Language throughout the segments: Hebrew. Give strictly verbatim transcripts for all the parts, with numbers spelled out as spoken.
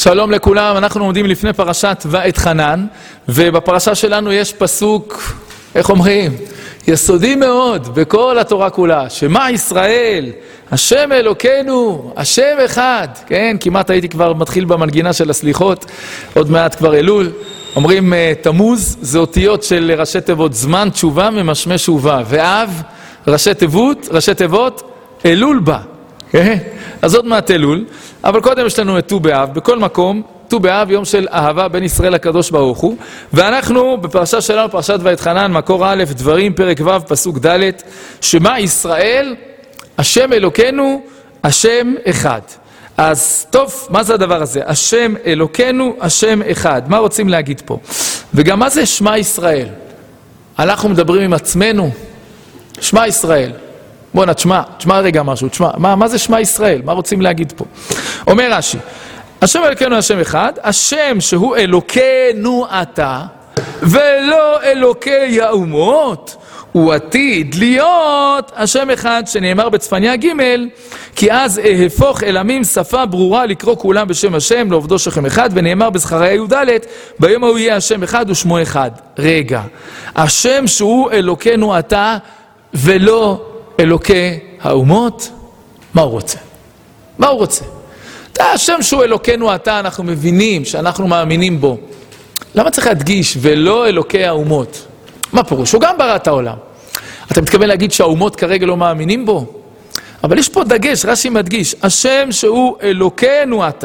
שלום לכולם, אנחנו עומדים לפני פרשת ואתחנן, ובפרשה שלנו יש פסוק, איך אומרים? יסודי מאוד בכל התורה כולה, שמע ישראל, השם אלוקינו, השם אחד, כן? כמעט הייתי כבר מתחיל במנגינה של הסליחות, עוד מעט כבר אלול, אומרים תמוז, זה אותיות של ראשי תיבות זמן תשובה ממשמש ובא, ואב, ראשי תיבות, ראשי תיבות, אלול בא. כן? אז עוד מעט אלול, אבל קודם יש לנו את ט"ו באב, בכל מקום, ט"ו באב יום של אהבה בין ישראל לקדוש ברוך הוא, ואנחנו בפרשה שלנו, פרשת ואתחנן, מקור א', דברים, פרק ו', פסוק ד', שמע ישראל, השם אלוקינו, השם אחד. אז טוב, מה זה הדבר הזה? השם אלוקינו, השם אחד. מה רוצים להגיד פה? וגם מה זה שמע ישראל? אנחנו מדברים עם עצמנו, שמע ישראל. בוא נתשמע, תשמע רגע משהו, תשמע, מה, מה זה שמע ישראל? מה רוצים להגיד פה? אומר רש"י, השם אלוקינו השם אחד, השם שהוא אלוקינו אתה, ולא אלוקי האומות, הוא עתיד להיות השם אחד, שנאמר בצפניה ג' כי אז אהפוך אל עמים שפה ברורה לקרוא כולם בשם השם, לעובדו שכם אחד, ונאמר בזכריה י"ד, ביום ההוא יהיה השם אחד ושמו אחד. רגע, השם שהוא אלוקינו אתה, ולא אלוקי האומות, מה הוא רוצה? מה הוא רוצה? אתה, השם שהוא אלוקינו אתה, אנחנו מבינים שאנחנו מאמינים בו. למה צריך להדגיש ולא אלוקי האומות? מה פירוש? הוא גם ברא את העולם. אתה מתכוון להגיד שהאומות כרגע לא מאמינים בו? אבל יש פה דגש, רש"י מדגיש, השם שהוא אלוקינו אתה,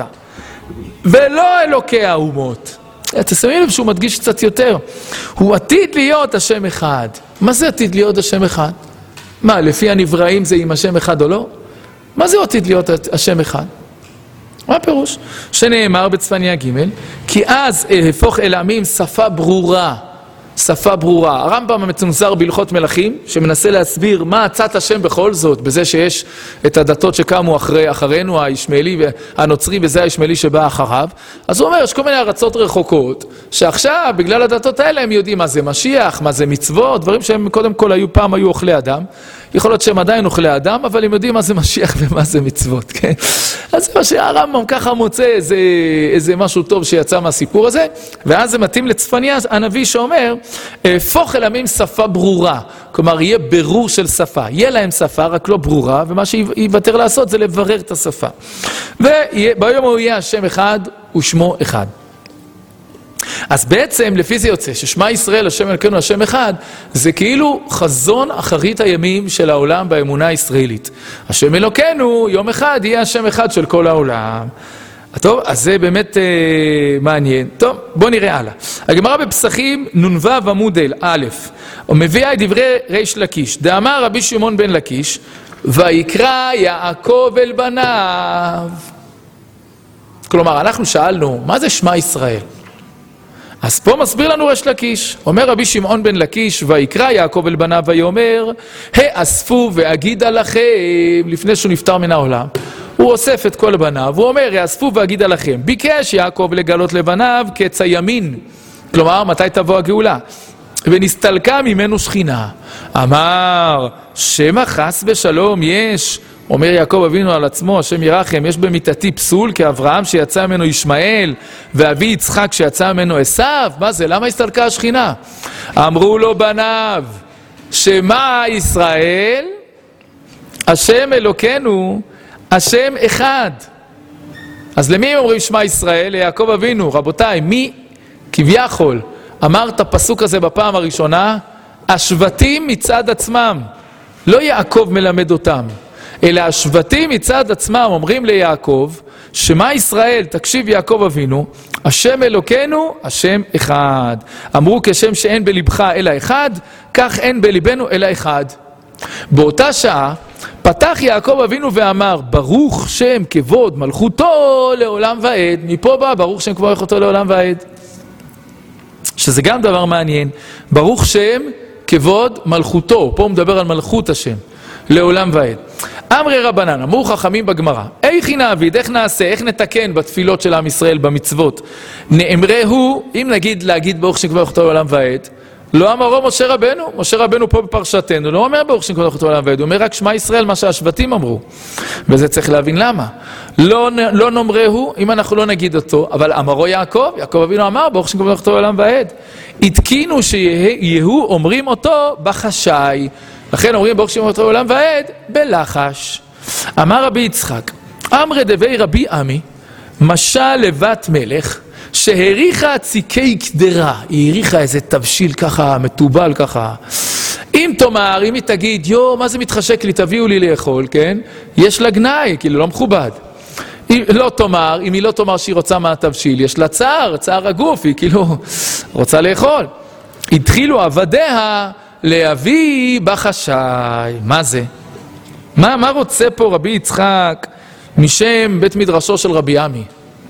ולא אלוקי האומות. אתה שמים לב שהוא מדגיש קצת יותר. הוא עתיד להיות השם אחד. מה זה עתיד להיות השם אחד? מה, לפי הנבראים זה עם השם אחד או לא? מה זה עתיד להיות השם אחד? מה הפירוש? שנאמר בצפניה ג' כי אז אהפוך אל עמים שפה ברורה. שפה ברורה. הרמב"ם המצונזר בהלכות מלכים, שמנסה להסביר מה עצת השם בכל זאת, בזה שיש את הדתות שקמו אחרי, אחרינו, הישמעאלי והנוצרי, וזה הישמעאלי שבא אחריו. אז הוא אומר, יש כל מיני ארצות רחוקות, שעכשיו, בגלל הדתות האלה, הם יודעים מה זה משיח, מה זה מצוות, דברים שהם קודם כל היו, פעם היו אוכלי אדם. יכול להיות שהם עדיין אוכלי אדם, אבל הם יודעים מה זה משיח ומה זה מצוות, כן? אז זה מה שהרמב"ם ככה מוצא איזה, איזה משהו טוב שיצא מהסיפור הזה, ואז זה מתאים לצפניה הנביא שאומר, הפוך אל עמים שפה ברורה, כלומר יהיה ברור של שפה, יהיה להם שפה רק לא ברורה, ומה שיוותר לעשות זה לברר את השפה. וביום הוא יהיה השם אחד ושמו אחד. אז בעצם לפי זה יוצא ששמע ישראל השם אלוקינו השם אחד, זה כאילו חזון אחרית הימים של העולם באמונה הישראלית. השם אלוקינו יום אחד יהיה השם אחד של כל העולם. טוב, אז זה באמת אה, מעניין. טוב, בוא נראה הלאה. הגמרא בפסחים נ"ו עמוד א', מביאה את דברי ריש לקיש. דאמר רבי שמעון בן לקיש, ויקרא יעקב אל בניו. כלומר, אנחנו שאלנו, מה זה שמע ישראל? אז פה מסביר לנו ריש לקיש. אומר רבי שמעון בן לקיש, ויקרא יעקב אל בניו ויאמר, האספו ואגידה לכם, לפני שהוא נפטר מן העולם. הוא אוסף את כל בניו, הוא אומר, יאספו ואגידה לכם. ביקש יעקב לגלות לבניו קץ הימין. כלומר, מתי תבוא הגאולה? ונסתלקה ממנו שכינה. אמר, שמא חס בשלום יש. אומר יעקב אבינו על עצמו, השם ירחם, יש במיתתי פסול כאברהם שיצא ממנו ישמעאל, ואבי יצחק שיצא ממנו עשיו. מה זה? למה הסתלקה השכינה? אמרו לו בניו, שמע ישראל, השם אלוקינו, השם אחד. אז למי הם אומרים שמע ישראל? ליעקב אבינו. רבותיי, מי כביכול אמר את הפסוק הזה בפעם הראשונה? השבטים מצד עצמם. לא יעקב מלמד אותם, אלא השבטים מצד עצמם אומרים ליעקב, שמע ישראל, תקשיב יעקב אבינו, השם אלוקינו, השם אחד. אמרו כשם שאין בלבך אלא אחד, כך אין בלבנו אלא אחד. באותה שעה, פתח יעקב אבינו ואמר, ברוך שם כבוד מלכותו לעולם ועד. מפה בא, ברוך שם כבוד מלכותו לעולם ועד. שזה גם דבר מעניין. ברוך שם כבוד מלכותו. פה הוא מדבר על מלכות השם. לעולם ועד. אמרי רבנן, אמרו חכמים בגמרא, איך נעביד, איך נעשה, איך נתקן בתפילות של עם ישראל, במצוות? נאמרהו, אם נגיד להגיד ברוך שם כבוד מלכותו לעולם ועד, לא אמרו משה רבנו, משה רבנו פה בפרשתנו, לא אומר ברוך שם כבוד מלכותו לעולם ועד, הוא אומר רק שמע ישראל מה שהשבטים אמרו. וזה צריך להבין למה. לא, לא נאמרהו, אם אנחנו לא נגיד אותו, אבל אמרו יעקב, יעקב אבינו אמר, ברוך שם כבוד מלכותו לעולם ועד. התקינו שיהו אומרים אותו בחשאי. לכן אומרים ברוך שם כבוד מלכותו לעולם ועד, בלחש. אמר רבי יצחק, אמרי דבי רבי עמי, משל לבת מלך, שהריחה ציקי קדרה, היא הריחה איזה תבשיל ככה, מטובל ככה. אם תאמר, אם היא תגיד, יו, מה זה מתחשק לי, תביאו לי לאכול, כן? יש לה גנאי, כאילו לא מכובד. אם לא תאמר, אם היא לא תאמר שהיא רוצה מהתבשיל, יש לה צער, צער הגוף, היא כאילו רוצה לאכול. התחילו עבדיה להביא בחשאי. מה זה? מה, מה רוצה פה רבי יצחק משם בית מדרשו של רבי עמי?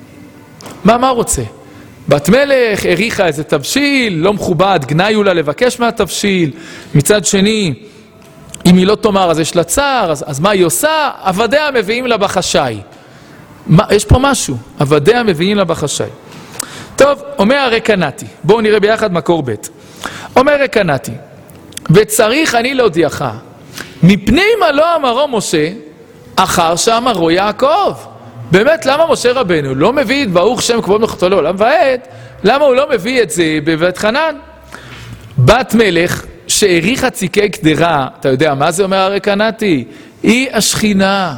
מה, מה רוצה? בת מלך הריחה איזה תבשיל, לא מכובד, גנאי לה לבקש מהתבשיל. מצד שני, אם היא לא תאמר אז יש לה צער, אז, אז מה היא עושה? עבדיה מביאים לה בחשאי. מה, יש פה משהו, עבדיה מביאים לה בחשאי. טוב, אומר הרקנתי, בואו נראה ביחד מקור ב'. אומר רקנתי, וצריך אני להודיעך, מפני מה לא אמרו משה, אחר שאמרו יעקב. באמת, למה משה רבנו לא מביא את ברוך שם כבוד מלכותו לעולם ועד? למה הוא לא מביא את זה בבית חנן? בת מלך שהריחה ציקי קדרה, אתה יודע מה זה אומר הרקנתי? היא השכינה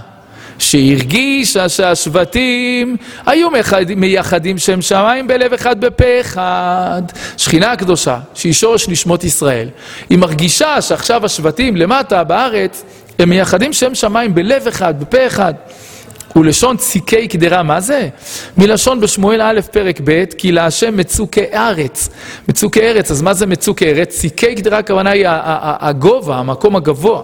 שהרגישה שהשבטים היו מייחדים שם שמיים בלב אחד בפה אחד. שכינה הקדושה שהיא שורש נשמות ישראל, היא מרגישה שעכשיו השבטים למטה בארץ הם מייחדים שם שמיים בלב אחד בפה אחד. ולשון ציקי קדרה, מה זה? מלשון בשמואל א' פרק ב', כי להשם מצוקי ארץ. מצוקי ארץ, אז מה זה מצוקי ארץ? ציקי קדרה הכוונה היא הגובה, המקום הגבוה.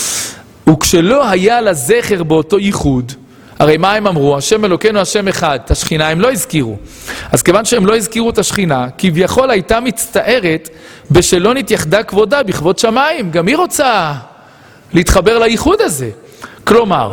וכשלא היה לה זכר באותו ייחוד, הרי מה הם אמרו? השם אלוקינו השם אחד, את השכינה הם לא הזכירו. אז כיוון שהם לא הזכירו את השכינה, כביכול הייתה מצטערת בשלא נתייחדה כבודה בכבוד שמיים. גם היא רוצה להתחבר לייחוד הזה. כלומר,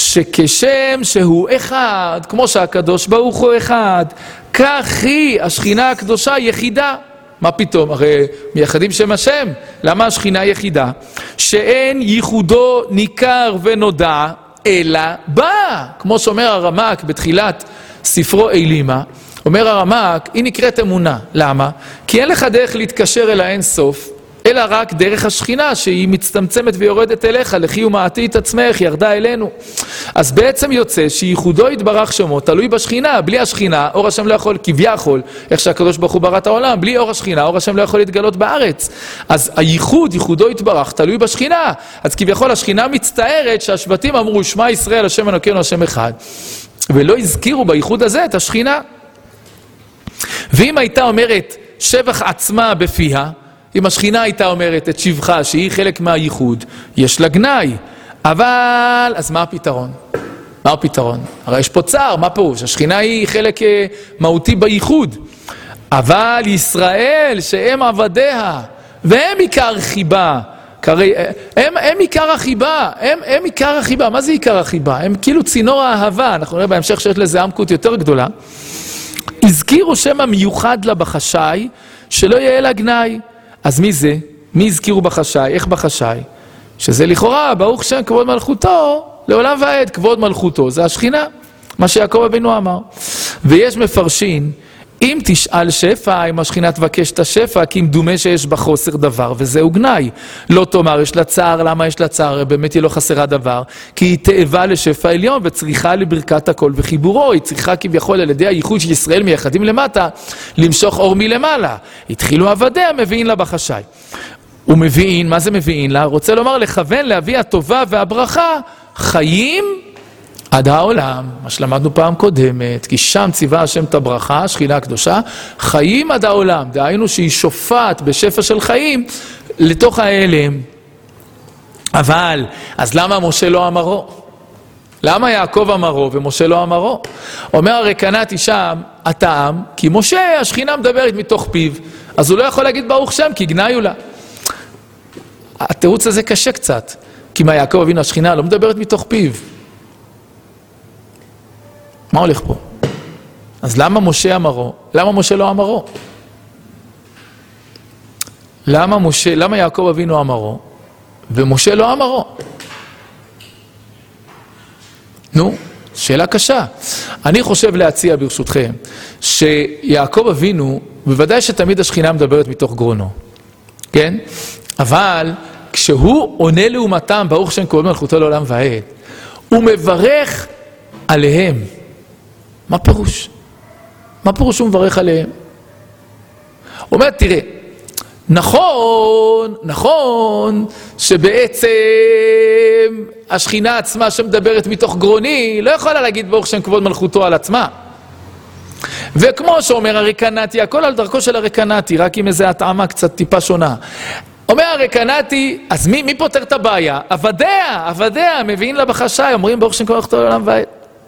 שכשם שהוא אחד, כמו שהקדוש ברוך הוא אחד, כך היא השכינה הקדושה יחידה. מה פתאום? הרי מייחדים שם השם. למה השכינה יחידה? שאין ייחודו ניכר ונודע, אלא בא. כמו שאומר הרמק בתחילת ספרו אלימה, אומר הרמק, היא נקראת אמונה. למה? כי אין לך דרך להתקשר אל האין סוף, אלא רק דרך השכינה שהיא מצטמצמת ויורדת אליך, לכי ומעטי את עצמך, ירדה אלינו. אז בעצם יוצא שייחודו יתברך שמו, תלוי בשכינה. בלי השכינה, אור השם לא יכול, כביכול, איך שהקדוש ברוך הוא ברא את העולם, בלי אור השכינה, אור השם לא יכול להתגלות בארץ. אז הייחוד, ייחודו יתברך, תלוי בשכינה. אז כביכול השכינה מצטערת שהשבטים אמרו, שמע ישראל, השם אלוקינו השם אחד. ולא הזכירו בייחוד הזה את השכינה. ואם הייתה אומרת שבח עצמה בפיה, אם השכינה הייתה אומרת את שבחה שהיא חלק מהייחוד, יש לה גנאי. אבל, אז מה הפתרון? מה הפתרון? הרי יש פה צער, מה פירוש? השכינה היא חלק מהותי בייחוד. אבל ישראל שהם עבדיה, והם עיקר חיבה, קרי, הם, הם עיקר החיבה, הם, הם עיקר החיבה. מה זה עיקר החיבה? הם כאילו צינור האהבה, אנחנו נראה בהמשך שיש לזה עמקות יותר גדולה. הזכירו שם המיוחד לה בחשאי, שלא יהיה לה גנאי. אז מי זה? מי הזכירו בחשאי? איך בחשאי? שזה לכאורה, ברוך שם כבוד מלכותו, לעולם ועד, כבוד מלכותו, זה השכינה, מה שיעקב אבינו אמר. ויש מפרשים, אם תשאל שפע, אם השכינה תבקש את השפע, כי אם דומה שיש בה חוסר דבר, וזהו גנאי. לא תאמר, יש לה צער, למה יש לה צער? באמת היא לא חסרה דבר, כי היא תאבה לשפע עליון, וצריכה לברכת הכל וחיבורו, היא צריכה כביכול על ידי הייחוד של ישראל מייחדים למטה, למשוך אור מלמעלה. התחילו עבדיה, מביאים לה בחשאי. הוא מביאים, מה זה מביאים לה? רוצה לומר, לכוון להביא הטובה והברכה, חיים עד העולם, מה שלמדנו פעם קודמת, כי שם ציווה השם את הברכה, השכינה הקדושה, חיים עד העולם, דהיינו שהיא שופעת בשפע של חיים לתוך ההלם. אבל, אז למה משה לא אמרו? למה יעקב אמרו ומשה לא אמרו? אומר הרקנתי שם, הטעם, כי משה, השכינה מדברת מתוך פיו, אז הוא לא יכול להגיד ברוך שם, כי גנאי לה. התירוץ הזה קשה קצת, כי מה יעקב אבינו השכינה לא מדברת מתוך פיו. מה הולך פה? אז למה משה אמרו? למה משה לא אמרו? למה משה, למה יעקב אבינו אמרו? ומשה לא אמרו? נו, שאלה קשה. אני חושב להציע ברשותכם, שיעקב אבינו, בוודאי שתמיד השכינה מדברת מתוך גרונו, כן? אבל כשהוא עונה לעומתם, ברוך שם כבוד מלכותו לעולם ועד, הוא מברך עליהם. מה פירוש? מה פירוש הוא מברך עליהם? הוא אומר, תראה, נכון, נכון, שבעצם השכינה עצמה שמדברת מתוך גרוני, לא יכולה להגיד ברוך שם כבוד מלכותו על עצמה. וכמו שאומר הרקנתי, הכל על דרכו של הרקנתי, רק עם איזו התאמה קצת טיפה שונה. אומר הרקנתי, אז מי, מי פותר את הבעיה? עבדיה, עבדיה, מביאים לה בחשאי, אומרים ברוך שם כבוד מלכותו לעולם ועד.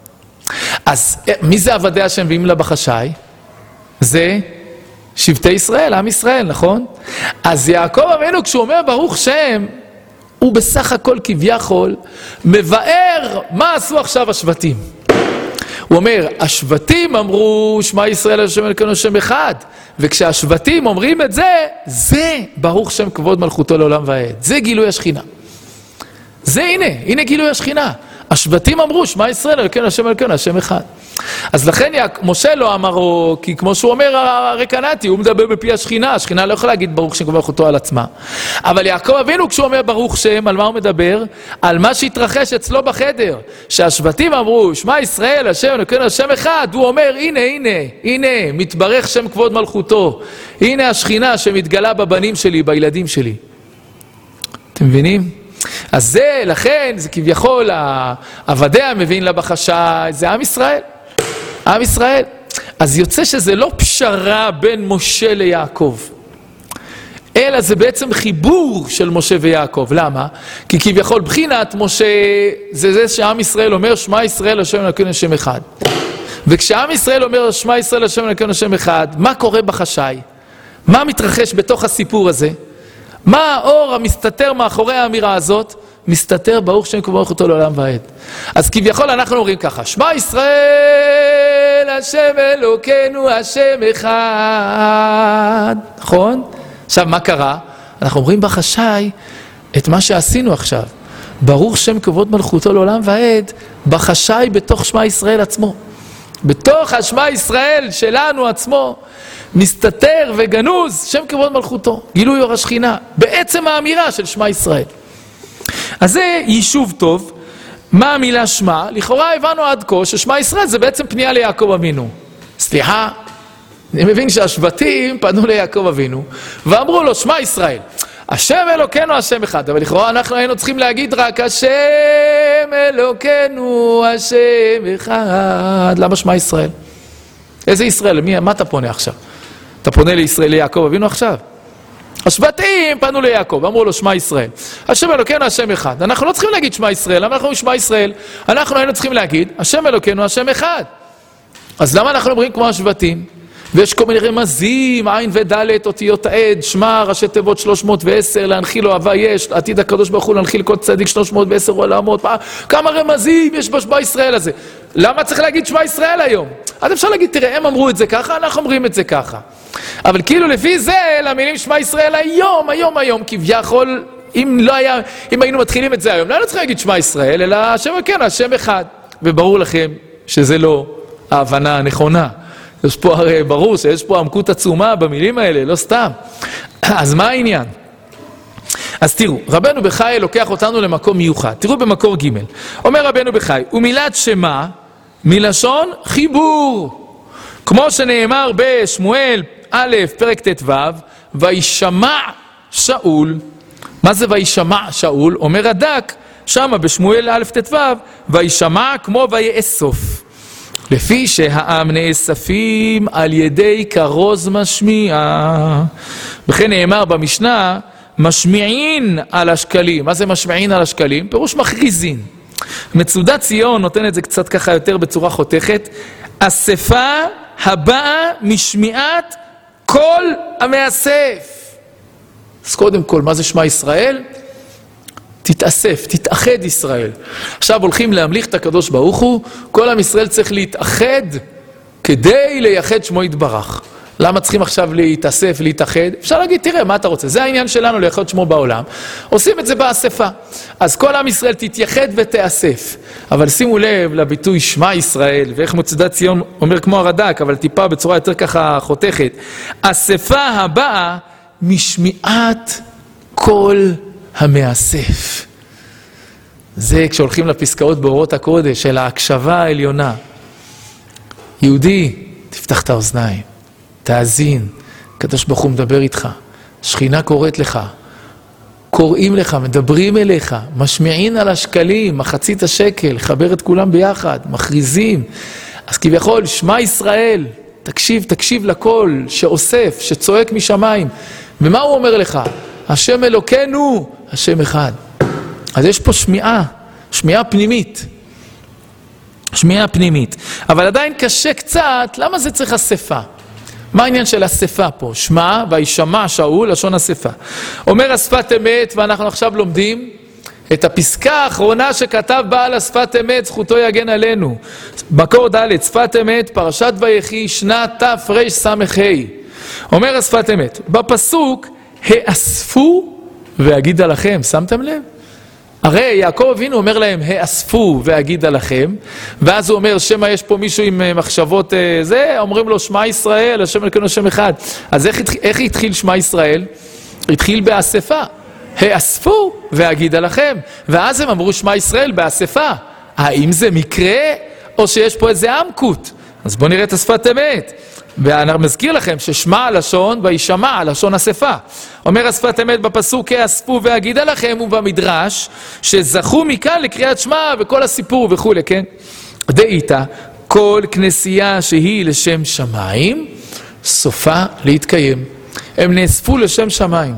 אז מי זה עבדיה שהם מביאים לה בחשאי? זה שבטי ישראל, עם ישראל, נכון? אז יעקב אבינו כשהוא אומר ברוך שם, הוא בסך הכל כביכול מבאר מה עשו עכשיו השבטים. הוא אומר, השבטים אמרו שמע ישראל השם אלוקינו שם אחד, וכשהשבטים אומרים את זה, זה ברוך שם כבוד מלכותו לעולם ועד. זה גילוי השכינה. זה הנה, הנה גילוי השכינה. השבטים אמרו שמע ישראל אלוקינו השם אלוקינו השם אחד. אז לכן משה לא אמרו, כי כמו שהוא אומר הרקנתי, הוא מדבר בפי השכינה, השכינה לא יכולה להגיד ברוך שם כבוד מלכותו על עצמה. אבל יעקב אבינו כשהוא אומר ברוך שם, על מה הוא מדבר? על מה שהתרחש אצלו בחדר, שהשבטים אמרו שמע ישראל השם אלוקינו השם אחד, הוא אומר הנה הנה הנה מתברך שם כבוד מלכותו, הנה השכינה שמתגלה בבנים שלי, בילדים שלי. אתם מבינים? אז זה, לכן, זה כביכול, העבדיה מבין לה בחשאי, זה עם ישראל. עם ישראל. אז יוצא שזה לא פשרה בין משה ליעקב, אלא זה בעצם חיבור של משה ויעקב. למה? כי כביכול בחינת משה, זה זה שעם ישראל אומר, שמע ישראל השם אלוקינו השם אחד. וכשעם ישראל אומר, שמע ישראל השם אלוקינו השם אחד, מה קורה בחשאי? מה מתרחש בתוך הסיפור הזה? מה האור המסתתר מאחורי האמירה הזאת? מסתתר ברוך שם כבוד מלכותו לעולם ועד. אז כביכול אנחנו אומרים ככה, שמע ישראל השם אלוקינו השם אחד. נכון? עכשיו מה קרה? אנחנו אומרים בחשאי את מה שעשינו עכשיו. ברוך שם כבוד מלכותו לעולם ועד, בחשאי בתוך שמע ישראל עצמו. בתוך השמע ישראל שלנו עצמו מסתתר וגנוז שם כבוד מלכותו, גילוי אור השכינה, בעצם האמירה של שמע ישראל. אז זה יישוב טוב. מה המילה שמע? לכאורה הבנו עד כה ששמע ישראל זה בעצם פנייה ליעקב אבינו. סליחה, אני מבין שהשבטים פנו ליעקב אבינו ואמרו לו שמע ישראל השם אלוקינו השם אחד, אבל לכאורה אנחנו היינו צריכים להגיד רק השם אלוקינו השם אחד. למה שמע ישראל? איזה ישראל? מי, מה אתה פונה עכשיו? אתה פונה לישראל, ליעקב אבינו עכשיו? השבטים פנו ליעקב, אמרו לו שמע ישראל השם אלוקינו השם אחד. אנחנו לא צריכים להגיד שמע ישראל, למה אנחנו שמע ישראל? אנחנו היינו צריכים להגיד השם אלוקינו השם אחד. אז למה אנחנו אומרים כמו השבטים? ויש כל מיני רמזים, עין ודלת, אותיות העד, שמע, ראשי תיבות שלוש מאות ועשר, להנחיל אוהבה יש, עתיד הקדוש ברוך הוא להנחיל כל צדיק שלוש מאות ועשר עולמות, כמה רמזים יש בשמע ישראל הזה. למה צריך להגיד שמע ישראל היום? אז אפשר להגיד, תראה, הם אמרו את זה ככה, אנחנו אומרים את זה ככה. אבל כאילו לפי זה, למילים שמע ישראל היום, היום, היום, כביכול, אם לא היה, אם היינו מתחילים את זה היום, לא היינו צריכים להגיד שמע ישראל, אלא השם כן, השם אחד. וברור לכם שזה לא ההבנה הנכונה. יש פה הרי ברור שיש פה עמקות עצומה במילים האלה, לא סתם. אז מה העניין? אז תראו, רבנו בחי לוקח אותנו למקום מיוחד. תראו במקור ג' אומר רבנו בחי, ומילת שמה מלשון חיבור. כמו שנאמר בשמואל א' פרק ט"ו, וישמע שאול. מה זה וישמע שאול? אומר הדק, שמה בשמואל א' ט"ו, וישמע כמו ויאסוף. לפי שהעם נאספים על ידי כרוז משמיע. וכן נאמר במשנה, משמיעין על השקלים. מה זה משמיעין על השקלים? פירוש מכריזין. מצודת ציון נותן את זה קצת ככה יותר בצורה חותכת. אספה הבאה משמיעת כל המאסף. אז קודם כל, מה זה שמע ישראל? תתאסף, תתאחד ישראל. עכשיו הולכים להמליך את הקדוש ברוך הוא, כל עם ישראל צריך להתאחד כדי לייחד שמו יתברך. למה צריכים עכשיו להתאסף, להתאחד? אפשר להגיד, תראה, מה אתה רוצה? זה העניין שלנו לאחד שמו בעולם. עושים את זה באספה. אז כל עם ישראל תתייחד ותאסף. אבל שימו לב לביטוי שמע ישראל, ואיך מצודת ציון אומר כמו הרד"ק, אבל טיפה בצורה יותר ככה חותכת. אספה הבאה משמיעת כל המאסף. זה כשהולכים לפסקאות באורות הקודש, של ההקשבה העליונה. יהודי, תפתח את האוזניים, תאזין, הקדוש ברוך הוא מדבר איתך, שכינה קוראת לך, קוראים לך, מדברים אליך, משמיעין על השקלים, מחצית השקל, חבר את כולם ביחד, מכריזים. אז כביכול, שמע ישראל, תקשיב, תקשיב לכל, שאוסף, שצועק משמיים. ומה הוא אומר לך? השם אלוקנו, השם אחד. אז יש פה שמיעה, שמיעה פנימית. שמיעה פנימית. אבל עדיין קשה קצת, למה זה צריך אספה? מה העניין של אספה פה? שמע, וישמע שאול, לשון אספה. אומר השפת אמת, ואנחנו עכשיו לומדים את הפסקה האחרונה שכתב בעל השפת אמת, זכותו יגן עלינו. מקור ד' שפת אמת, פרשת ויחי, שנת תרס"ה. אומר השפת אמת, בפסוק, האספו ואגידה לכם, שמתם לב? הרי יעקב אבינו אומר להם, האספו ואגידה לכם, ואז הוא אומר, שמה יש פה מישהו עם מחשבות זה, אומרים לו, שמע ישראל, השם אלוקינו השם אחד. אז איך, איך התחיל שמע ישראל? התחיל באספה. האספו ואגידה לכם. ואז הם אמרו, שמע ישראל באספה. האם זה מקרה, או שיש פה איזה עמקות? אז בואו נראה את השפת אמת. ואני מזכיר לכם ששמע הלשון וישמע הלשון אספה. אומר השפת אמת בפסוק האספו ואגידה לכם ובמדרש שזכו מכאן לקריאת שמע וכל הסיפור וכו', כן? דאיתה, כל כנסייה שהיא לשם שמיים סופה להתקיים. הם נאספו לשם שמיים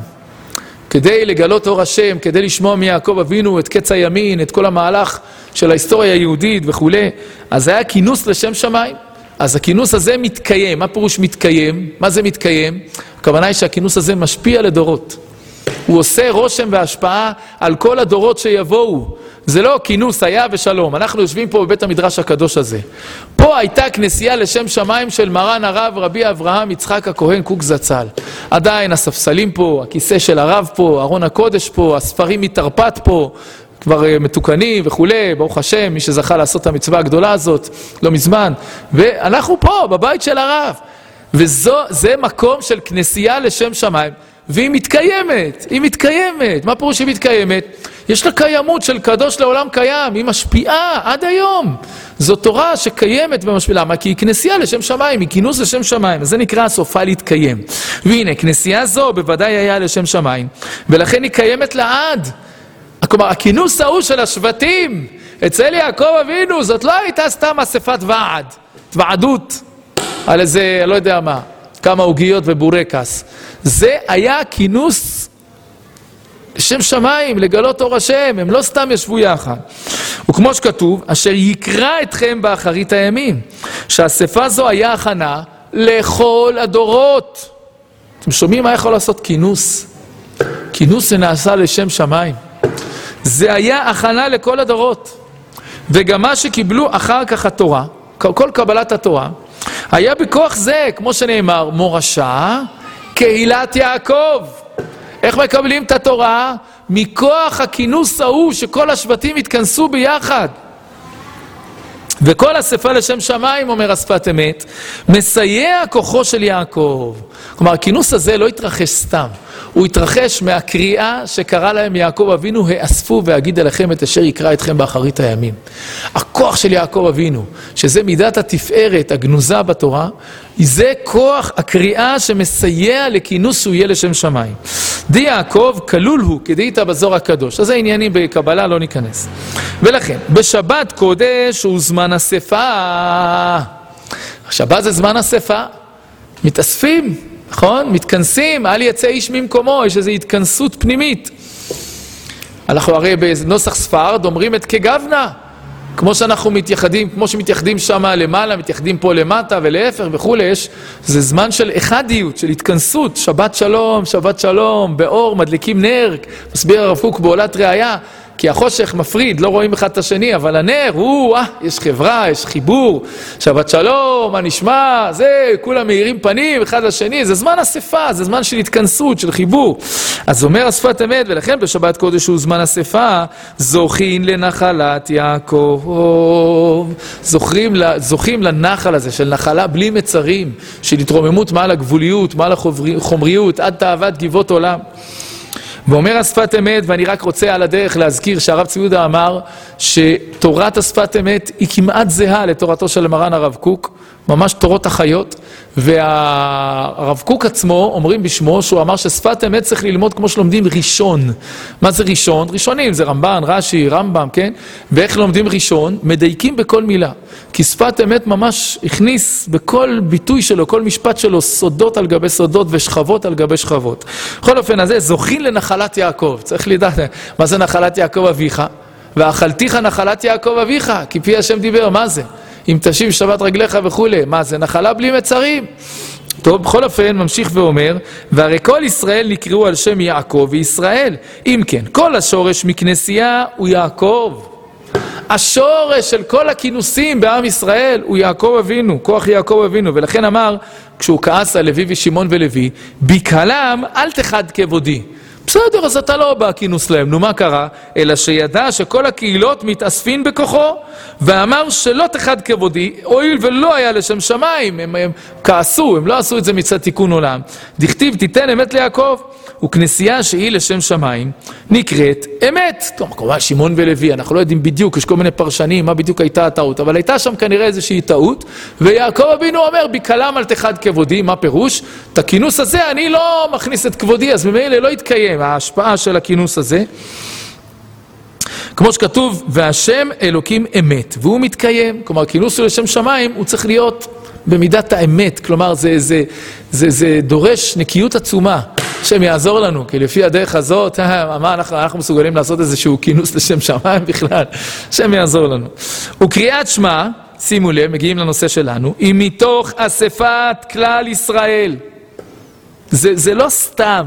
כדי לגלות אור השם, כדי לשמוע מיעקב אבינו את קץ הימין, את כל המהלך של ההיסטוריה היהודית וכו'. אז היה כינוס לשם שמיים. אז הכינוס הזה מתקיים. מה פירוש מתקיים? מה זה מתקיים? הכוונה היא שהכינוס הזה משפיע לדורות. הוא עושה רושם והשפעה על כל הדורות שיבואו. זה לא כינוס היה ושלום. אנחנו יושבים פה בבית המדרש הקדוש הזה. פה הייתה כנסייה לשם שמיים של מרן הרב רבי אברהם יצחק הכהן קוק זצ"ל. עדיין הספסלים פה, הכיסא של הרב פה, ארון הקודש פה, הספרים מתרפ"ט פה, כבר מתוקנים וכולי, ברוך השם, מי שזכה לעשות את המצווה הגדולה הזאת, לא מזמן. ואנחנו פה, בבית של הרב. וזה מקום של כנסייה לשם שמיים, והיא מתקיימת, היא מתקיימת. מה פירוש שהיא מתקיימת? יש לה קיימות של קדוש לעולם קיים, היא משפיעה עד היום. זו תורה שקיימת ומשפיעה. למה? כי היא כנסייה לשם שמיים, היא כינוס לשם שמיים. זה נקרא סופה להתקיים. והנה, כנסייה זו בוודאי היה לשם שמיים, ולכן היא קיימת לעד. כלומר, הכינוס ההוא של השבטים, אצל יעקב אבינו, זאת לא הייתה סתם אספת ועד, ועדות, על איזה, לא יודע מה, כמה עוגיות ובורקס. זה היה כינוס לשם שמיים, לגלות אור השם, הם לא סתם ישבו יחד. וכמו שכתוב, אשר יקרא אתכם באחרית הימים, שהאספה זו היה הכנה לכל הדורות. אתם שומעים מה יכול לעשות כינוס? כינוס שנעשה לשם שמיים. זה היה הכנה לכל הדורות. וגם מה שקיבלו אחר כך התורה, כל קבלת התורה, היה בכוח זה, כמו שנאמר, מורשה, קהילת יעקב. איך מקבלים את התורה? מכוח הכינוס ההוא שכל השבטים התכנסו ביחד. וכל אספה לשם שמיים, אומר השפת אמת, מסייע כוחו של יעקב. כלומר, הכינוס הזה לא התרחש סתם. הוא התרחש מהקריאה שקרא להם יעקב אבינו, האספו ואגיד אליכם את אשר יקרא אתכם באחרית הימים. הכוח של יעקב אבינו, שזה מידת התפארת הגנוזה בתורה, זה כוח הקריאה שמסייע לכינוס שהוא יהיה לשם שמיים. די יעקב כלול הוא, כדאית בזור הקדוש. אז זה עניינים בקבלה, לא ניכנס. ולכן, בשבת קודש הוא זמן אספה. השבת זה זמן אספה. מתאספים. נכון? מתכנסים, אל יצא איש ממקומו, יש איזו התכנסות פנימית. אנחנו הרי בנוסח ספרד אומרים את כגוונה, כמו שאנחנו מתייחדים, כמו שמתייחדים שם למעלה, מתייחדים פה למטה ולהפך וכו', יש, זה זמן של אחדיות, של התכנסות, שבת שלום, שבת שלום, באור, מדליקים נר, מסביר הרב קוק בעולת ראיה, כי החושך מפריד, לא רואים אחד את השני, אבל הנר, הוא, אה, יש חברה, יש חיבור, שבת שלום, מה נשמע, זה, כולם מאירים פנים אחד לשני, זה זמן אספה, זה זמן של התכנסות, של חיבור. אז אומר השפת אמת, ולכן בשבת קודש הוא זמן אספה, זוכין לנחלת יעקב. זוכרים, זוכים לנחל הזה של נחלה בלי מצרים, של התרוממות מעל הגבוליות, מעל החומריות, עד תאוות גבעות עולם. ואומר השפת אמת, ואני רק רוצה על הדרך להזכיר שהרב צבי יהודה אמר שתורת השפת אמת היא כמעט זהה לתורתו של מרן הרב קוק, ממש תורות החיות, והרב קוק עצמו אומרים בשמו שהוא אמר ששפת אמת צריך ללמוד כמו שלומדים ראשון. מה זה ראשון? ראשונים זה רמב"ן, רש"י, רמב"ם, כן? ואיך לומדים ראשון? מדייקים בכל מילה. כי שפת אמת ממש הכניס בכל ביטוי שלו, כל משפט שלו, סודות על גבי סודות ושכבות על גבי שכבות. בכל אופן הזה, זוכין לנחלת יעקב. צריך לדעת מה זה נחלת יעקב אביך? ואכלתיך נחלת יעקב אביך, כי פי השם דיבר, מה זה? אם תשיב שבת רגליך וכו', מה זה? נחלה בלי מצרים. טוב, בכל אופן ממשיך ואומר, והרי כל ישראל נקראו על שם יעקב וישראל. אם כן, כל השורש מכנסייה הוא יעקב. השורש של כל הכינוסים בעם ישראל הוא יעקב אבינו, כוח יעקב אבינו. ולכן אמר, כשהוא כעס על לוי ושמעון ולוי, בקהלם אל תחד כבודי. בסדר, אז אתה לא בא כינוס להם, נו מה קרה? אלא שידע שכל הקהילות מתאספין בכוחו, ואמר שלא תחד כבודי, הואיל ולא היה לשם שמיים, הם, הם כעסו, הם לא עשו את זה מצד תיקון עולם. דכתיב תיתן אמת ליעקב, וכנסייה שהיא לשם שמיים נקראת אמת. טוב, כמובן שמעון ולוי, אנחנו לא יודעים בדיוק, יש כל מיני פרשנים, מה בדיוק הייתה הטעות, אבל הייתה שם כנראה איזושהי טעות, ויעקב אבינו אומר, בקהלם אל תחד כבודי, מה פירוש? את הכינוס הזה אני לא מכניס את כבודי, אז ממילא לא יתקיים ההשפעה של הכינוס הזה. כמו שכתוב, והשם אלוקים אמת, והוא מתקיים, כלומר, כינוס לשם שמיים, הוא צריך להיות במידת האמת, כלומר, זה, זה, זה, זה דורש נקיות עצומה, השם יעזור לנו, כי לפי הדרך הזאת, מה אנחנו, אנחנו מסוגלים לעשות איזשהו כינוס לשם שמיים בכלל, השם יעזור לנו. וקריאת שמע, שימו לב, מגיעים לנושא שלנו, היא מתוך אספת כלל ישראל. זה, זה לא סתם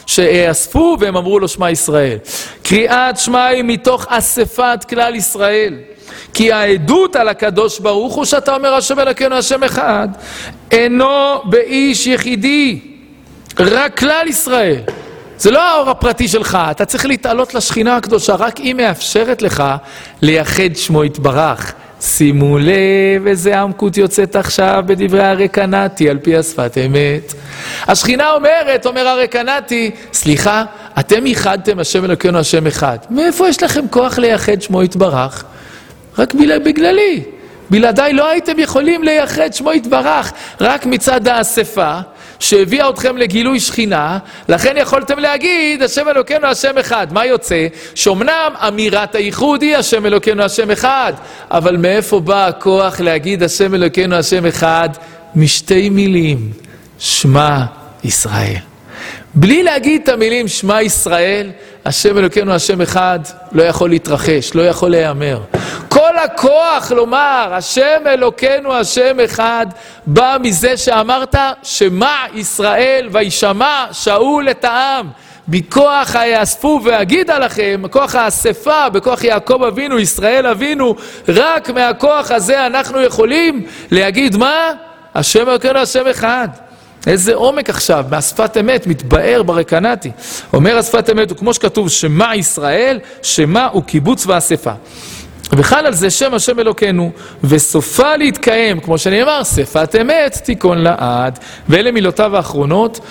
שאספו והם אמרו לו שמע ישראל. קריאת שמע היא מתוך אספת כלל ישראל. כי העדות על הקדוש ברוך הוא שאתה אומר השם אלוקינו השם אחד, אינו באיש יחידי, רק כלל ישראל. זה לא האור הפרטי שלך, אתה צריך להתעלות לשכינה הקדושה, רק היא מאפשרת לך לייחד שמו יתברך. שימו לב איזה עמקות יוצאת עכשיו בדברי הרקנתי על פי השפת אמת. השכינה אומרת, אומר הרקנתי, סליחה, אתם ייחדתם השם אלוקינו השם אחד. מאיפה יש לכם כוח לייחד שמו יתברך? רק בגללי. בלעדיי לא הייתם יכולים לייחד שמו יתברך, רק מצד האספה שהביאה אתכם לגילוי שכינה, לכן יכולתם להגיד השם אלוקינו השם אחד. מה יוצא? שאומנם אמירת הייחוד היא השם אלוקינו השם אחד, אבל מאיפה בא הכוח להגיד השם אלוקינו השם אחד? משתי מילים, שמע ישראל. בלי להגיד את המילים שמע ישראל, השם אלוקינו השם אחד לא יכול להתרחש, לא יכול להיאמר. כל הכוח לומר השם אלוקינו השם אחד בא מזה שאמרת שמע ישראל וישמע שאול את העם. בכוח היאספו והגידה לכם, בכוח האספה, בכוח יעקב אבינו, ישראל אבינו, רק מהכוח הזה אנחנו יכולים להגיד מה? השם אלוקינו השם אחד. איזה עומק עכשיו, מהשפת אמת, מתבאר ברקנתי. אומר השפת אמת, וכמו שכתוב, שמע ישראל, שמע הוא קיבוץ ואספה. וחל על זה שם השם אלוקינו, וסופה להתקיים, כמו שנאמר, שפת אמת תיכון לעד. ואלה מילותיו האחרונות,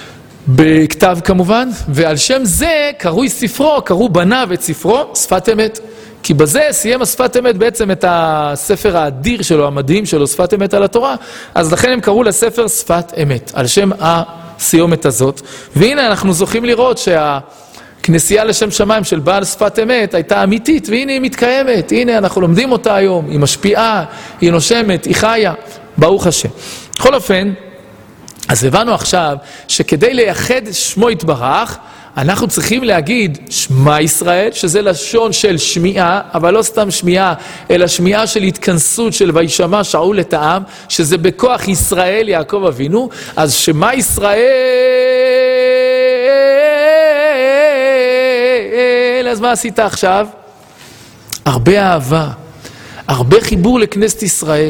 בכתב כמובן, ועל שם זה קרוי ספרו, קראו בניו את ספרו, שפת אמת. כי בזה סיים השפת אמת בעצם את הספר האדיר שלו, המדהים שלו, שפת אמת על התורה, אז לכן הם קראו לספר שפת אמת, על שם הסיומת הזאת. והנה אנחנו זוכים לראות שהכנסייה לשם שמיים של בעל שפת אמת הייתה אמיתית, והנה היא מתקיימת, הנה אנחנו לומדים אותה היום, היא משפיעה, היא נושמת, היא חיה, ברוך השם. בכל אופן, אז הבנו עכשיו שכדי לייחד שמו יתברך, אנחנו צריכים להגיד שמע ישראל, שזה לשון של שמיעה, אבל לא סתם שמיעה, אלא שמיעה של התכנסות של וישמע שאול את העם, שזה בכוח ישראל יעקב אבינו. אז שמע ישראל, אז מה עשית עכשיו? הרבה אהבה, הרבה חיבור לכנסת ישראל.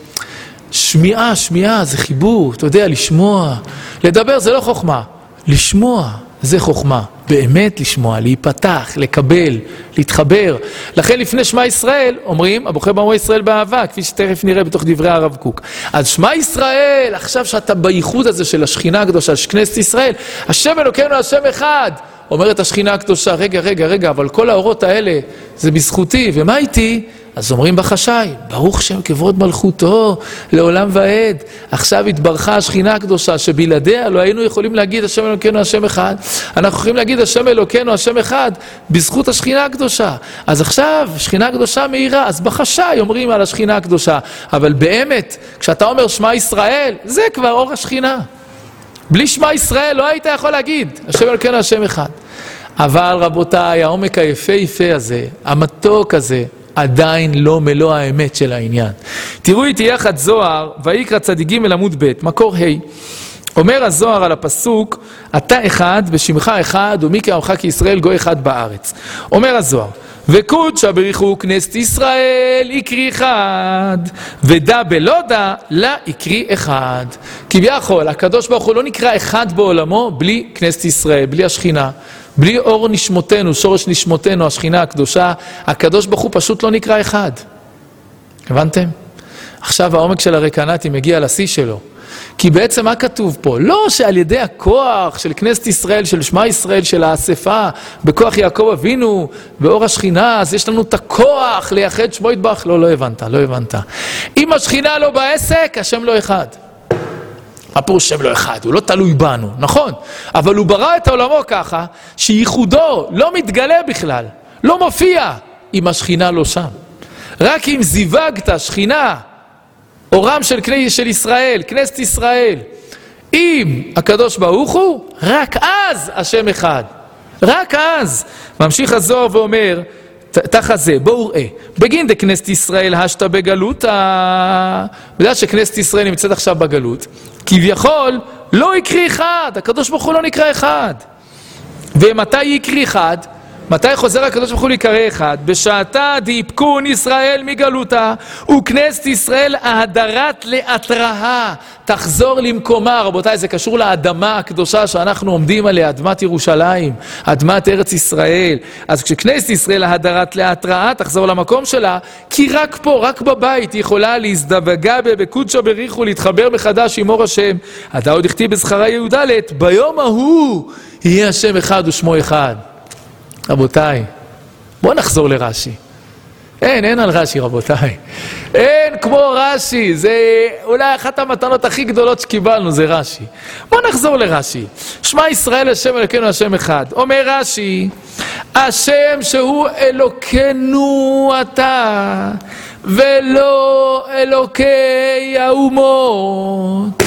שמיעה, שמיעה, זה חיבור, אתה יודע, לשמוע. לדבר זה לא חוכמה, לשמוע זה חוכמה. באמת לשמוע, להיפתח, לקבל, להתחבר. לכן לפני שמע ישראל, אומרים, הבוחר באמרו ישראל באהבה, כפי שתכף נראה בתוך דברי הרב קוק. אז שמע ישראל, עכשיו שאתה בייחוד הזה של השכינה הקדושה, של כנסת ישראל, השם אלוקינו השם אחד, אומרת השכינה הקדושה, רגע, רגע, רגע, אבל כל האורות האלה זה בזכותי, ומה איתי? אז אומרים בחשאי, ברוך שם כבוד מלכותו לעולם ועד. עכשיו התברכה השכינה הקדושה שבלעדיה לא היינו יכולים להגיד השם אלוקינו השם אחד. אנחנו יכולים להגיד השם אלוקינו השם אחד בזכות השכינה הקדושה. אז עכשיו שכינה הקדושה מהירה, אז בחשאי אומרים על השכינה הקדושה. אבל באמת, כשאתה אומר שמע ישראל, זה כבר אור השכינה. בלי שמע ישראל לא היית יכול להגיד השם אלוקינו השם אחד. אבל רבותיי, העומק היפה יפה הזה, המתוק הזה, עדיין לא מלוא האמת של העניין. תראו איתי יחד זוהר, ויקרא צדיק ג' עמוד ב', מקור ה'. אומר הזוהר על הפסוק, אתה אחד ושמך אחד ומי כעמך כישראל גוי אחד בארץ. אומר הזוהר, וקודשא בריחו כנסת ישראל יקרי אחד, ודא בלא דא לה יקרי אחד. כביכול, הקדוש ברוך הוא לא נקרא אחד בעולמו בלי כנסת ישראל, בלי השכינה. בלי אור נשמותינו, שורש נשמותינו, השכינה הקדושה, הקדוש ברוך הוא פשוט לא נקרא אחד. הבנתם? עכשיו העומק של הרקנטי מגיע לשיא שלו. כי בעצם מה כתוב פה? לא שעל ידי הכוח של כנסת ישראל, של שמע ישראל, של האספה, בכוח יעקב אבינו, באור השכינה, אז יש לנו את הכוח לייחד שמו יתברך. לא, לא הבנת, לא הבנת. אם השכינה לא בעסק, השם לא אחד. הפירוש שם לא אחד, הוא לא תלוי בנו, נכון? אבל הוא ברא את העולמו ככה, שייחודו לא מתגלה בכלל, לא מופיע, אם השכינה לא שם. רק אם זיווגת שכינה, אורם של, של ישראל, כנסת ישראל, אם הקדוש ברוך הוא, רק אז השם אחד. רק אז. ממשיך הזוהר ואומר, תחת זה, בואו ראה, בגין דכנסת ישראל השתה בגלות, בגלל שכנסת ישראל נמצאת עכשיו בגלות, כביכול לא יקרי אחד, הקדוש ברוך הוא לא נקרא אחד. ומתי יקרי אחד? מתי חוזר הקדוש ברוך הוא להיקרא אחד? בשעתה דיפקון ישראל מגלותה, וכנסת ישראל ההדרת להתראה, תחזור למקומה. רבותיי, זה קשור לאדמה הקדושה שאנחנו עומדים עליה, אדמת ירושלים, אדמת ארץ ישראל. אז כשכנסת ישראל ההדרת להתראה, תחזור למקום שלה, כי רק פה, רק בבית, היא יכולה להזדווגה בקודשא בריחו, להתחבר מחדש עם אור השם. אתה עוד הכתיב בזכריה י"ד, ביום ההוא יהיה השם אחד ושמו אחד. רבותיי, בואו נחזור לרש"י. אין, אין על רש"י רבותיי. אין כמו רש"י, זה אולי אחת המתנות הכי גדולות שקיבלנו, זה רש"י. בואו נחזור לרש"י. שמע ישראל השם אלוקינו השם אחד. אומר רש"י, השם שהוא אלוקינו אתה, ולא אלוקי האומות.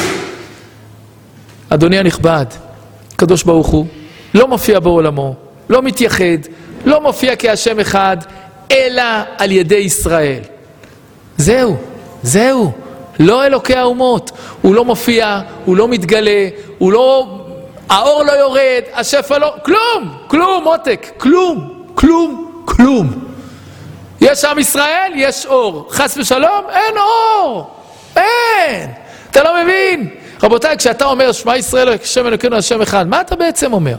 אדוני הנכבד, קדוש ברוך הוא, לא מופיע בעולמו. לא מתייחד, לא מופיע כהשם אחד, אלא על ידי ישראל. זהו, זהו. לא אלוקי האומות. הוא לא מופיע, הוא לא מתגלה, הוא לא... האור לא יורד, השפע לא... כלום, כלום, מותק, כלום, כלום, כלום. יש עם ישראל, יש אור. חס ושלום, אין אור. אין. אתה לא מבין? רבותיי, כשאתה אומר, שמע ישראל, השם אלוקינו, השם אחד, מה אתה בעצם אומר?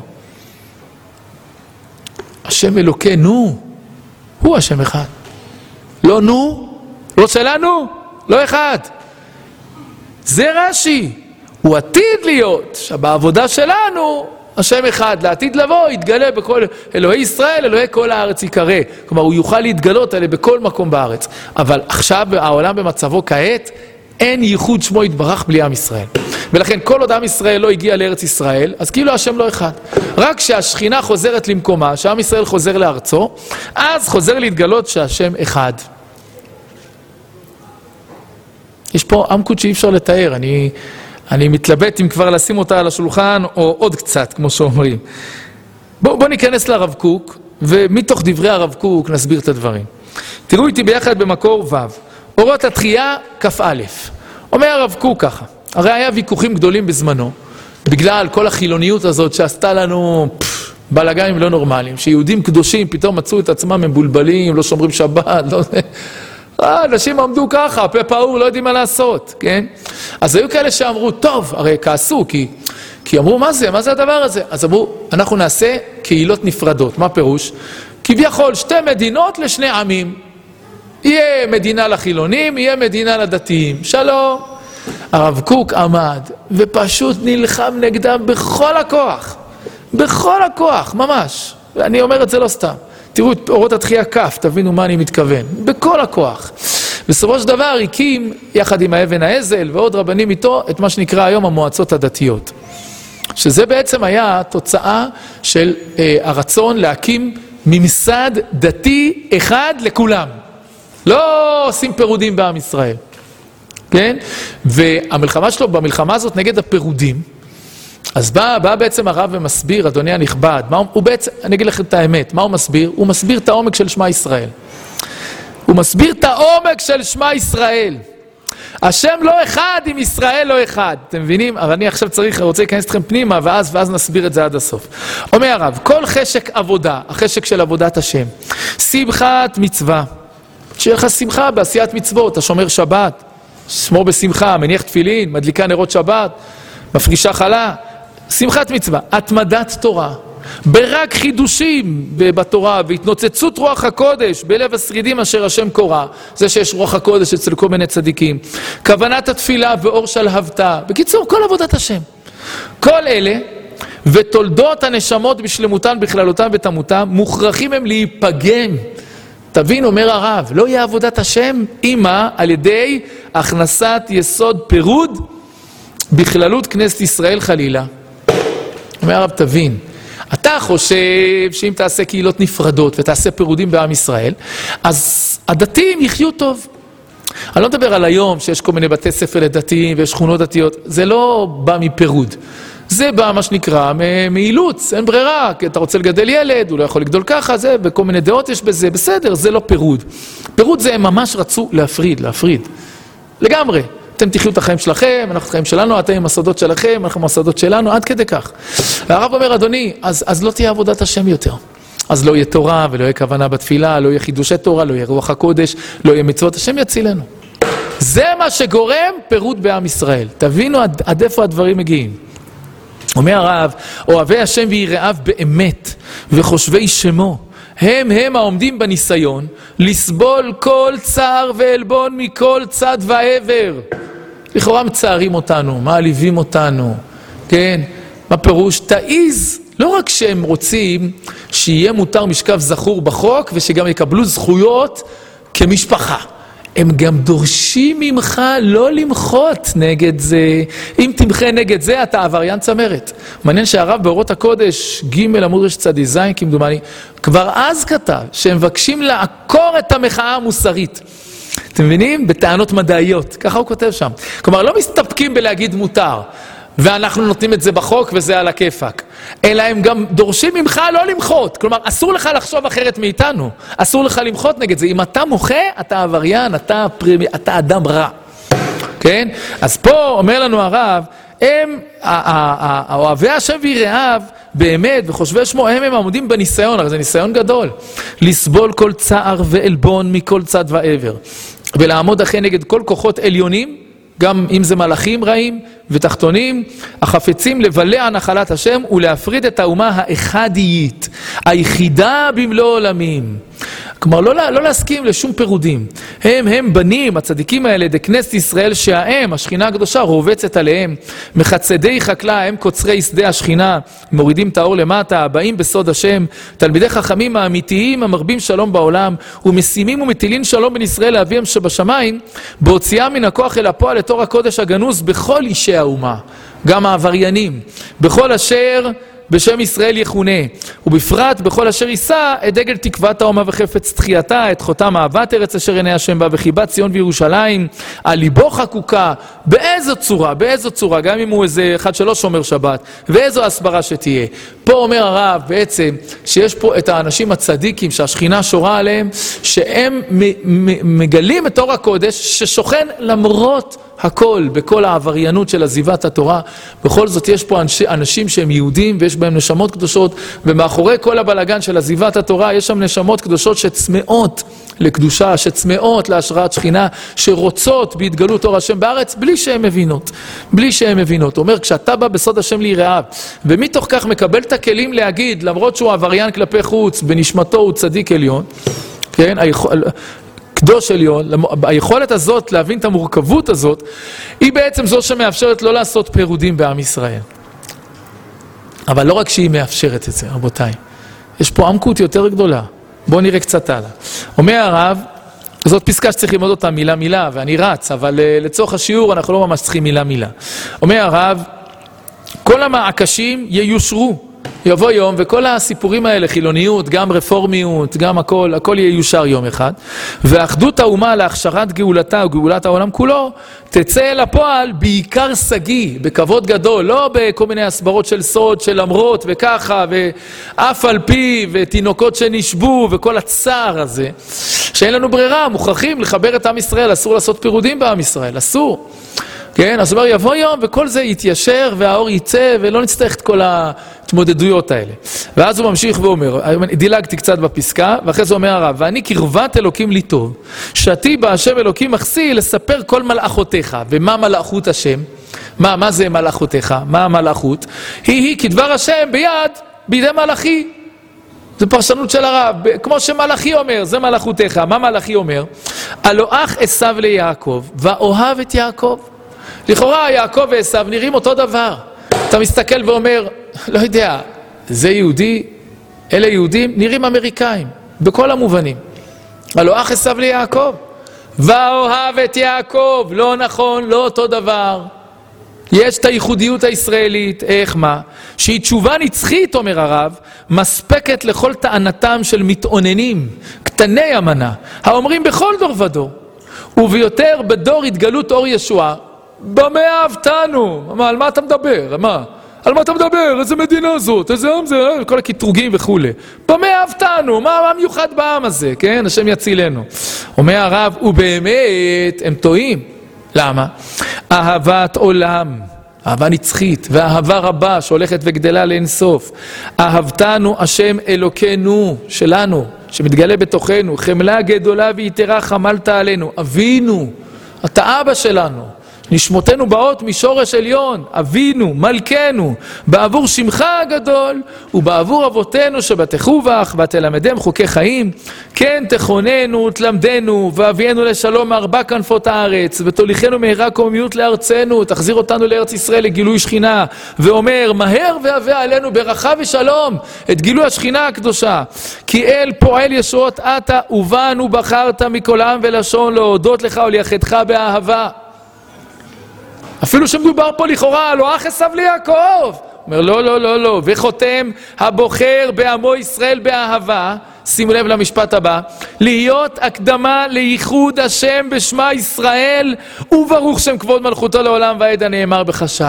השם אלוקינו, הוא השם אחד. לא נו, לא שלנו, לא אחד. זה רש"י. הוא עתיד להיות, שבעבודה שלנו, השם אחד, לעתיד לבוא, יתגלה בכל, אלוהי ישראל, אלוהי כל הארץ יקרא. כלומר, הוא יוכל להתגלות עליה בכל מקום בארץ. אבל עכשיו, העולם במצבו כעת, אין ייחוד שמו יתברך בלי עם ישראל. ולכן כל עוד עם ישראל לא הגיע לארץ ישראל, אז כאילו השם לא אחד. רק כשהשכינה חוזרת למקומה, שעם ישראל חוזר לארצו, אז חוזר להתגלות שהשם אחד. יש פה עמקות שאי אפשר לתאר, אני, אני מתלבט אם כבר לשים אותה על השולחן, או עוד קצת, כמו שאומרים. בואו בוא ניכנס לרב קוק, ומתוך דברי הרב קוק נסביר את הדברים. תראו איתי ביחד במקור ו', אורות התחייה כ"א. אומר הרב קוק ככה, הרי היה ויכוחים גדולים בזמנו, בגלל כל החילוניות הזאת שעשתה לנו פף, בלגנים לא נורמליים, שיהודים קדושים פתאום מצאו את עצמם מבולבלים, לא שומרים שבת, לא... אנשים עמדו ככה, פה פעור, לא יודעים מה לעשות, כן? אז היו כאלה שאמרו, טוב, הרי כעסו, כי, כי אמרו, מה זה? מה זה הדבר הזה? אז אמרו, אנחנו נעשה קהילות נפרדות. מה פירוש? כביכול, שתי מדינות לשני עמים. יהיה מדינה לחילונים, יהיה מדינה לדתיים. שלום. הרב קוק עמד, ופשוט נלחם נגדם בכל הכוח. בכל הכוח, ממש. אני אומר את זה לא סתם. תראו את אורות התחייה כף, תבינו מה אני מתכוון. בכל הכוח. בסופו של דבר הקים, יחד עם האבן העזל ועוד רבנים איתו, את מה שנקרא היום המועצות הדתיות. שזה בעצם היה תוצאה של אה, הרצון להקים ממסד דתי אחד לכולם. לא עושים פירודים בעם ישראל. כן? והמלחמה שלו, במלחמה הזאת נגד הפירודים, אז בא, בא בעצם הרב ומסביר, אדוני הנכבד, מה הוא, הוא בעצם, אני אגיד לכם את האמת, מה הוא מסביר? הוא מסביר את העומק של שמה ישראל. הוא מסביר את העומק של שמה ישראל. השם לא אחד עם ישראל לא אחד. אתם מבינים? אבל אני עכשיו צריך, רוצה להיכנס אתכם פנימה, ואז, ואז נסביר את זה עד הסוף. אומר הרב, כל חשק עבודה, החשק של עבודת השם, שמחת מצווה, שיהיה לך שמחה בעשיית מצוות, אתה שומר שבת, שמור בשמחה, מניח תפילין, מדליקה נרות שבת, מפגישה חלה, שמחת מצווה, התמדת תורה, ברק חידושים בתורה והתנוצצות רוח הקודש בלב השרידים אשר השם קורא, זה שיש רוח הקודש אצל כל מיני צדיקים, כוונת התפילה ואור שלהבתה, בקיצור כל עבודת השם, כל אלה ותולדות הנשמות בשלמותן בכללותן ותמותן מוכרחים הם להיפגם. תבין, אומר הרב, לא יהיה עבודת השם אימה על ידי הכנסת יסוד פירוד בכללות כנסת ישראל חלילה. אומר הרב, תבין, אתה חושב שאם תעשה קהילות נפרדות ותעשה פירודים בעם ישראל, אז הדתיים יחיו טוב. אני לא מדבר על היום שיש כל מיני בתי ספר לדתיים ויש שכונות דתיות, זה לא בא מפירוד. זה בא מה שנקרא מאילוץ, אין ברירה, כי אתה רוצה לגדל ילד, הוא לא יכול לגדול ככה, זה, בכל מיני דעות יש בזה, בסדר, זה לא פירוד. פירוד זה הם ממש רצו להפריד, להפריד. לגמרי. אתם תחיו את החיים שלכם, אנחנו את החיים שלנו, אתם עם הסודות שלכם, אנחנו עם הסודות שלנו, עד כדי כך. הרב אומר, אדוני, אז, אז לא תהיה עבודת השם יותר. אז לא יהיה תורה ולא יהיה כוונה בתפילה, לא יהיה חידושי תורה, לא יהיה רוח הקודש, לא יהיה מצוות, השם יצילנו. זה מה שגורם פירוד בעם ישראל. תבינו עד, עד איפה הדברים מגיעים. אומר הרב, אוהבי השם ויראיו באמת וחושבי שמו, הם הם העומדים בניסיון לסבול כל צער ועלבון מכל צד ועבר. לכאורה מצערים אותנו, מעליבים אותנו, כן? מה פירוש? תעיז, לא רק שהם רוצים שיהיה מותר משכב זכור בחוק ושגם יקבלו זכויות כמשפחה. הם גם דורשים ממך לא למחות נגד זה. אם תמחה נגד זה, אתה עבריין צמרת. מעניין שהרב באורות הקודש, ג' עמוד רש צדי זין, כמדומני, כבר אז כתב שהם מבקשים לעקור את המחאה המוסרית. אתם מבינים? בטענות מדעיות. ככה הוא כותב שם. כלומר, לא מסתפקים בלהגיד מותר, ואנחנו נותנים את זה בחוק וזה על הכיפק. אלא הם גם דורשים ממך לא למחות. כלומר, אסור לך לחשוב אחרת מאיתנו. אסור לך למחות נגד זה. אם אתה מוחה, אתה עבריין, אתה, פרימי, אתה אדם רע. כן? אז פה אומר לנו הרב, הם, אוהבי השם ויראיו, באמת, וחושבי שמו, הם הם עמודים בניסיון, הרי זה ניסיון גדול. לסבול כל צער ועלבון מכל צד ועבר. ולעמוד אחרי נגד כל כוחות עליונים, גם אם זה מלאכים רעים ותחתונים, החפצים לבלע נחלת השם ולהפריד את האומה האחדית, היחידה במלוא עולמים. כלומר, לא, לא להסכים לשום פירודים. הם, הם בנים, הצדיקים האלה, דכנסת ישראל, שהאם, השכינה הקדושה, רובצת עליהם. מחצדי חקלה, הם קוצרי שדה השכינה, מורידים את האור למטה, הבאים בסוד השם, תלמידי חכמים האמיתיים, המרבים שלום בעולם, ומשימים ומטילין שלום בין ישראל לאביהם שבשמיים, בהוציאה מן הכוח אל הפועל את אור הקודש הגנוז בכל אישי האומה, גם העבריינים, בכל אשר בשם ישראל יכונה, ובפרט בכל אשר יישא את דגל תקוות האומה וחפץ תחייתה, את חותם אהבת ארץ אשר עיני השם בה, וחיבת ציון וירושלים, על ליבו חקוקה, באיזו צורה, באיזו צורה, גם אם הוא איזה אחד שלא שומר שבת, ואיזו הסברה שתהיה. פה אומר הרב בעצם, שיש פה את האנשים הצדיקים, שהשכינה שורה עליהם, שהם מגלים את אור הקודש, ששוכן למרות הכל, בכל העבריינות של עזיבת התורה, בכל זאת יש פה אנשי, אנשים שהם יהודים ויש בהם נשמות קדושות, ומאחורי כל הבלגן של עזיבת התורה יש שם נשמות קדושות שצמאות לקדושה, שצמאות להשראת שכינה, שרוצות בהתגלות אור השם בארץ בלי שהן מבינות, בלי שהן מבינות. הוא אומר, כשאתה בא בסוד השם ליראיו, ומתוך כך מקבל את הכלים להגיד, למרות שהוא עבריין כלפי חוץ, בנשמתו הוא צדיק עליון, כן, היכול... קדוש עליון, היכולת הזאת להבין את המורכבות הזאת, היא בעצם זו שמאפשרת לא לעשות פירודים בעם ישראל. אבל לא רק שהיא מאפשרת את זה, רבותיי. יש פה עמקות יותר גדולה. בואו נראה קצת הלאה. אומר הרב, זאת פסקה שצריך ללמוד אותה מילה מילה, ואני רץ, אבל לצורך השיעור אנחנו לא ממש צריכים מילה מילה. אומר הרב, כל המעקשים ייושרו. יבוא יום, וכל הסיפורים האלה, חילוניות, גם רפורמיות, גם הכל, הכל ייושר יום אחד, ואחדות האומה להכשרת גאולתה וגאולת העולם כולו, תצא אל הפועל בעיקר סגי, בכבוד גדול, לא בכל מיני הסברות של סוד, של למרות וככה, ואף על פי, ותינוקות שנשבו, וכל הצער הזה, שאין לנו ברירה, מוכרחים לחבר את עם ישראל, אסור לעשות פירודים בעם ישראל, אסור. כן, אז הוא אומר, יבוא יום וכל זה יתיישר והאור יצא ולא נצטרך את כל ההתמודדויות האלה. ואז הוא ממשיך ואומר, דילגתי קצת בפסקה, ואחרי זה אומר הרב, ואני קרבת אלוקים לי טוב, שתי בהשם אלוקים מחסי לספר כל מלאכותיך. ומה מלאכות השם? מה, מה זה מלאכותיך? מה המלאכות? היא היא כדבר השם ביד, בידי מלאכי. זו פרשנות של הרב, כמו שמלאכי אומר, זה מלאכותיך. מה מלאכי אומר? הלא אח עשיו ליעקב, ואוהב את יעקב. לכאורה יעקב ועשיו נראים אותו דבר. אתה מסתכל ואומר, לא יודע, זה יהודי, אלה יהודים, נראים אמריקאים, בכל המובנים. הלא אח עשיו ליעקב, ואוהב את יעקב, לא נכון, לא אותו דבר. יש את הייחודיות הישראלית, איך מה? שהיא תשובה נצחית, אומר הרב, מספקת לכל טענתם של מתאוננים, קטני המנה, האומרים בכל דור ודור, וביותר בדור התגלות אור ישועה, במה אהבתנו? מה, על מה אתה מדבר? מה? על מה אתה מדבר? איזה מדינה זאת? איזה עם זה? כל הכיתרוגים וכו'. במה אהבתנו? מה המיוחד בעם הזה? כן? השם יצילנו. אומר הרב, ובאמת הם טועים. למה? אהבת עולם, אהבה נצחית, ואהבה רבה שהולכת וגדלה לאינסוף. אהבתנו השם אלוקינו, שלנו, שמתגלה בתוכנו, חמלה גדולה ויתרה חמלת עלינו. אבינו, אתה אבא שלנו. נשמותינו באות משורש עליון, אבינו, מלכנו, בעבור שמך הגדול, ובעבור אבותינו שבתחו בך, ותלמדם חוקי חיים, כן תכוננו, תלמדנו, ואבינו לשלום מארבע כנפות הארץ, ותוליכנו מהרה קוממיות לארצנו, תחזיר אותנו לארץ ישראל לגילוי שכינה, ואומר, מהר והבא עלינו ברכה ושלום, את גילוי השכינה הקדושה, כי אל פועל ישועות אתה, ובנו בחרת מכל עם ולשון, להודות לך ולייחדך באהבה. אפילו שמדובר פה לכאורה, לא אח עשיו ליעקב. אומר, לא, לא, לא, לא. וחותם הבוחר בעמו ישראל באהבה, שימו לב למשפט הבא, להיות הקדמה לייחוד השם בשמה ישראל, וברוך שם כבוד מלכותו לעולם ועד הנאמר בחשאי.